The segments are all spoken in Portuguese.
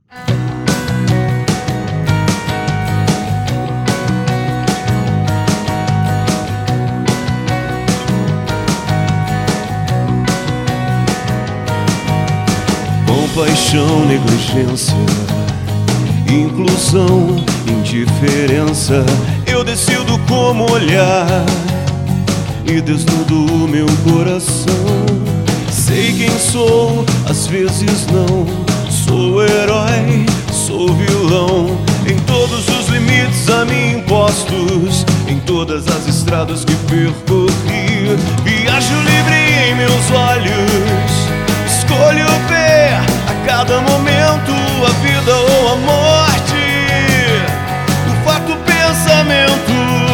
Compaixão, negligência, inclusão, indiferença. Eu decido como olhar e desnudo o meu coração. Sei quem sou, às vezes não. Sou herói, sou vilão. Em todos os limites a mim impostos, em todas as estradas que percorri. Viajo livre em meus olhos, escolho ver a cada momento a vida ou a morte, o fato, o pensamento.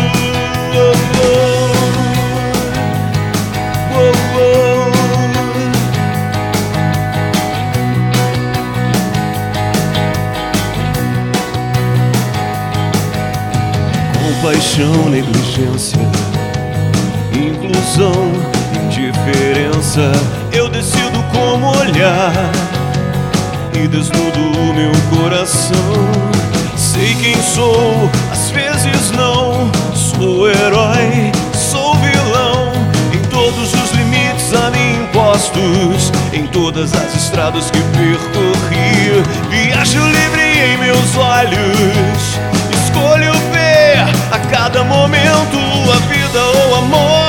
Compaixão, negligência, inclusão, indiferença. Eu decido como olhar e desnudo o meu coração. Sei quem sou, às vezes não. Sou herói, sou vilão. Em todos os limites a mim impostos, em todas as estradas que percorri. Viajo livre em meus olhos, escolho ver a cada momento a vida ou a morte,